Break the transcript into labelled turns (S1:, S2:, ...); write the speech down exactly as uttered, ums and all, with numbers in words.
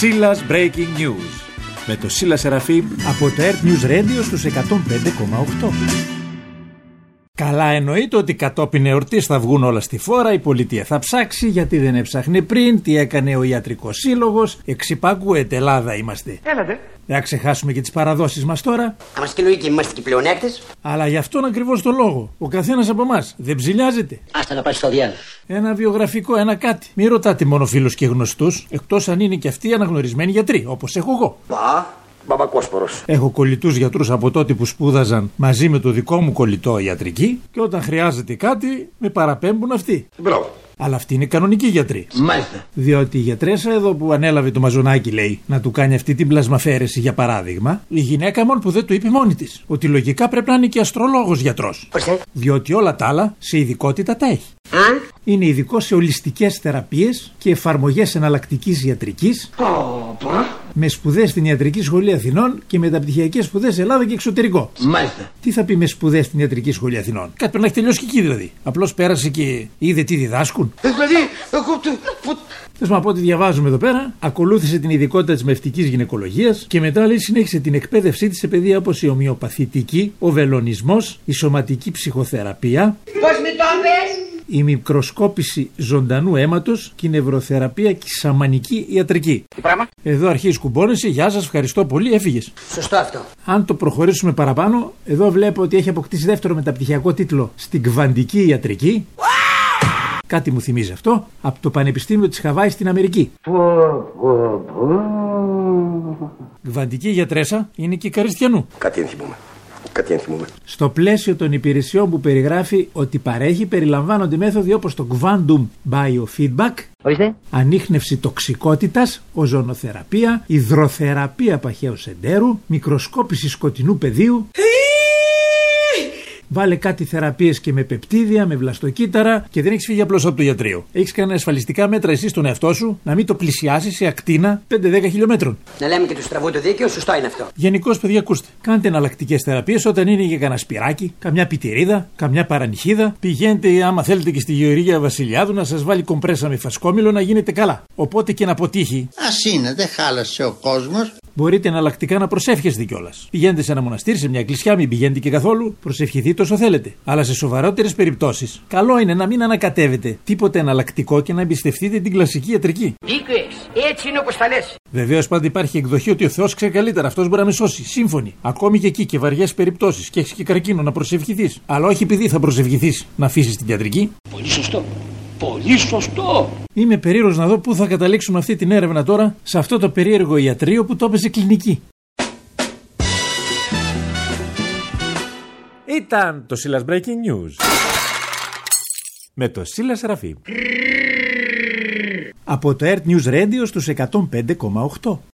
S1: Σίλας Breaking News με το Σίλα Σεραφείμ από το Earth News Radio στους εκατόν πέντε κόμμα οκτώ. Καλά εννοείται ότι κατόπιν εορτής θα βγουν όλα στη φόρα, η πολιτεία θα ψάξει γιατί δεν έψαχνε πριν, τι έκανε ο ιατρικός σύλλογος, εξυπακούεται, Ελλάδα είμαστε.
S2: Έλατε.
S1: Δεν θα ξεχάσουμε και τις παραδόσεις μας τώρα.
S2: Άμα στη λογική είμαστε και πλεονέκτες.
S1: Αλλά γι' αυτόν ακριβώς το λόγο, ο καθένας από εμάς δεν ψηλιάζεται.
S2: Άστα να πάει στο διάλογο.
S1: Ένα βιογραφικό, ένα κάτι. Μην ρωτάτε μόνο φίλους και γνωστούς, εκτός αν είναι και αυτοί αναγνωρισμένοι γιατροί, όπως έχω εγώ.
S2: Πα. Μπαμπακόσπορος.
S1: Έχω κολλητούς γιατρούς από τότε που σπούδαζαν μαζί με το δικό μου κολλητό ιατρική και όταν χρειάζεται κάτι με παραπέμπουν αυτοί.
S2: Μπράβο.
S1: Αλλά αυτοί είναι κανονικοί γιατροί.
S2: Μάλιστα.
S1: Διότι η γιατρέσα εδώ που ανέλαβε το μαζονάκι, λέει, να του κάνει αυτή την πλασμαφέρεση για παράδειγμα, η γυναίκα μόνο που δεν του είπε μόνη της. Ότι λογικά πρέπει να είναι και αστρολόγος γιατρός.
S2: Ορίστε.
S1: Διότι όλα τα άλλα σε ειδικότητα τα έχει.
S2: Α.
S1: Είναι ειδικό σε ολιστικές θεραπείες και εφαρμογές εναλλακτικής ιατρικής.
S2: Πα.
S1: Με σπουδές στην Ιατρική Σχολή Αθηνών και μεταπτυχιακές σπουδές Ελλάδα και εξωτερικό.
S2: Μάλιστα.
S1: Τι θα πει με σπουδές στην Ιατρική Σχολή Αθηνών? Κάτι πρέπει να έχει τελειώσει και εκεί δηλαδή. Απλώς πέρασε και είδε τι διδάσκουν.
S2: Δηλαδή, εγώ.
S1: Θες να πω ότι διαβάζουμε εδώ πέρα. Ακολούθησε την ειδικότητα της μευτικής γυναικολογίας και μετά, λέει, συνέχισε την εκπαίδευσή της σε παιδεία όπως η ομοιοπαθητική, ο βελονισμός, η σωματική ψυχοθεραπεία.
S2: Πώς με το πες?
S1: Η μικροσκόπηση ζωντανού αίματος και η νευροθεραπεία και η σαμανική ιατρική.
S2: Τι πράγμα?
S1: Εδώ αρχίζει κουμπώνεσαι. Γεια σας, ευχαριστώ πολύ, έφυγες.
S2: Σωστό αυτό.
S1: Αν το προχωρήσουμε παραπάνω, εδώ βλέπω ότι έχει αποκτήσει δεύτερο μεταπτυχιακό τίτλο στην κβαντική ιατρική. Κάτι μου θυμίζει αυτό, από το Πανεπιστήμιο της Χαβάη στην Αμερική. Κβαντική γιατρέσα είναι και Καριστιανού.
S2: Κάτι ενθυμούμε. Κάτι ενθυμούμε.
S1: Στο πλαίσιο των υπηρεσιών που περιγράφει ότι παρέχει, περιλαμβάνονται μέθοδοι όπως το Quantum Biofeedback,
S2: Ορίστε.
S1: ανίχνευση τοξικότητας, οζονοθεραπεία, υδροθεραπεία παχαίου εντέρου, μικροσκόπηση σκοτεινού πεδίου. Βάλε κάτι θεραπείες και με πεπτίδια, με βλαστοκύτταρα και δεν έχεις φύγει απλώς από το ιατρείο. Έχεις κάνει ασφαλιστικά μέτρα εσύ στον εαυτό σου να μην το πλησιάσεις σε ακτίνα πέντε με δέκα χιλιόμετρων.
S2: Να λέμε και του στραβού το δίκαιο, σωστό είναι αυτό.
S1: Γενικώς, παιδιά, ακούστε. Κάντε εναλλακτικές θεραπείες όταν είναι για κανένα σπυράκι, καμιά πιτηρίδα, καμιά παρανυχίδα. Πηγαίνετε, άμα θέλετε, και στη Γεωργία Βασιλιάδου να σας βάλει κομπρέσα με φασκόμηλο να γίνετε καλά. Οπότε και να αποτύχει.
S3: Ας είναι, δεν χάλασε ο κόσμος.
S1: Μπορείτε εναλλακτικά να προσεύχεστε κιόλας. Πηγαίνετε σε ένα μοναστήρι, σε μια εκκλησιά, μην πηγαίνετε και καθόλου. Προσευχηθείτε όσο θέλετε. Αλλά σε σοβαρότερες περιπτώσεις, καλό είναι να μην ανακατεύετε τίποτε εναλλακτικό και να εμπιστευτείτε την κλασική ιατρική.
S2: Δίκιο έχεις. Έτσι είναι όπως τα λες.
S1: Βεβαίως, πάντα υπάρχει εκδοχή ότι ο Θεός ξέρει καλύτερα. Αυτός μπορεί να με σώσει. Σύμφωνοι. Ακόμη και εκεί και βαριές περιπτώσεις και έχεις και καρκίνο να προσευχηθείς. Αλλά όχι επειδή θα προσευχηθείς να αφήσεις την ιατρική.
S2: Πολύ σωστό. Πολύ σωστό.
S1: Είμαι περίεργος να δω πού θα καταλήξουμε αυτή την έρευνα τώρα, σε αυτό το περίεργο ιατρείο που το έπαιζε κλινική. Ήταν το Σίλας Breaking News με το Σίλα Σεραφείμ από το Earth News Radio στους εκατόν πέντε κόμμα οκτώ.